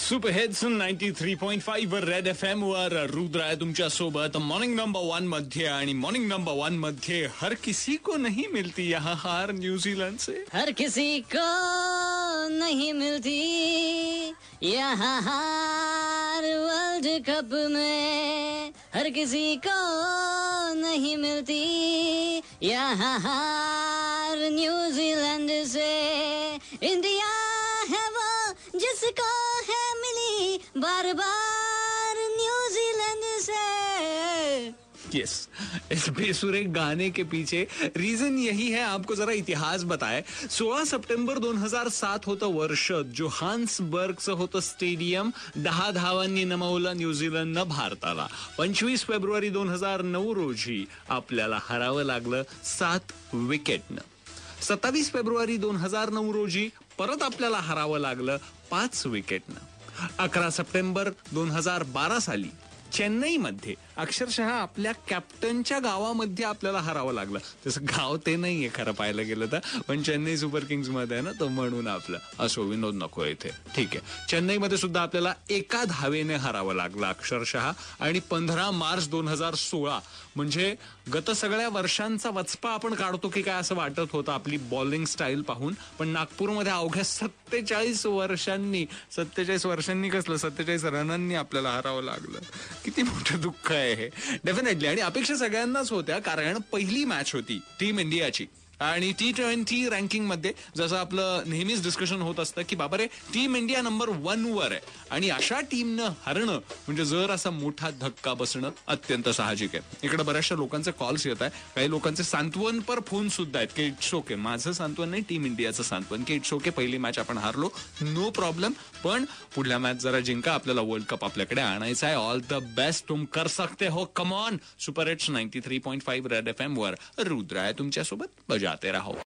Super hits 93.5 वर red FM वर रुद्र आहे तुमच्या सोबत मॉर्निंग नंबर 1 मध्ये. आणि मॉर्निंग नंबर 1 मध्ये हर किसी को नहीं मिलती यहाँ हार न्यूजीलैंड से. हर किसी को नहीं मिलती यहाँ हार वर्ल्ड कप में. हर किसी को नहीं मिलती यहाँ हार न्यूजीलैंड से. इंडिया है वो जिसको है मिली बार बार न्यूजीलैंड से. यस, इस बेसुरे गाने के पीछे रीजन यही है. आपको जरा इतिहास बताए. 16 सप्टेंबर 2007 होतं वर्ष. जोहान्सबर्गचं होतं स्टेडियम. 10 धावांनी नमवलं न्यूझीलंडनं भारताला. 25 फेब्रुवारी 2009 रोजी आपल्याला हरावं लागलं 7 विकेटनं. 27 फेब्रुवारी 2009 रोजी परत आपल्याला हरावं लागलं 5 विकेटनं. 11 सप्टेंबर 2012 साली चेन्नईमध्ये अक्षरशः आपल्या कॅप्टनच्या गावामध्ये आपल्याला हरावं लागलं. तसं गाव ते नाहीये खरं पाहायला गेलं तर, पण चेन्नई सुपर किंग्स मध्ये आहे ना, तर म्हणून आपलं असो विनोद नको इथे. ठीक आहे, चेन्नईमध्ये सुद्धा आपल्याला एका धावेने हरावं लागलं अक्षरशः. आणि 15 मार्च 2016 म्हणजे गत सगळ्या वर्षांचा वचपा आपण काढतो की काय असं वाटत होतं आपली बॉलिंग स्टाईल पाहून. पण नागपूरमध्ये अवघ्या 47 वर्षांनी कसलं 47 रनांनी आपल्याला हरावं लागलं. किती मोठं दुःख आहे हे डेफिनेटली. आणि अपेक्षा सगळ्यांनाच होत्या, कारण पहिली मॅच होती टीम इंडियाची. आणि T20 रँकिंग मध्ये जसं आपलं नेहमीच डिस्कशन होत असतं की बाबा रे, टीम इंडिया नंबर 1 वर आहे. आणि अशा टीमनं हरणं म्हणजे जर असा मोठा धक्का बसणं अत्यंत साहजिक आहे. इकडे बऱ्याचशा लोकांचे कॉल्स येत आहे, काही लोकांचे सांत्वनपर फोन सुद्धा आहेत की इट्स ओके. माझं सांत्वन नाही, टीम इंडियाचं सांत्वन की इट्स ओके, पहिली मॅच आपण हारलो, नो प्रॉब्लेम, पण पुढल्या मॅच जरा जिंका, आपल्याला वर्ल्ड कप आपल्याकडे आणायचा आहे. ऑल द बेस्ट, तुम कर सकते हो, come on. Super hits 93.5 red FM वर रुद्र आहे तुमच्यासोबत. बजाते रहो.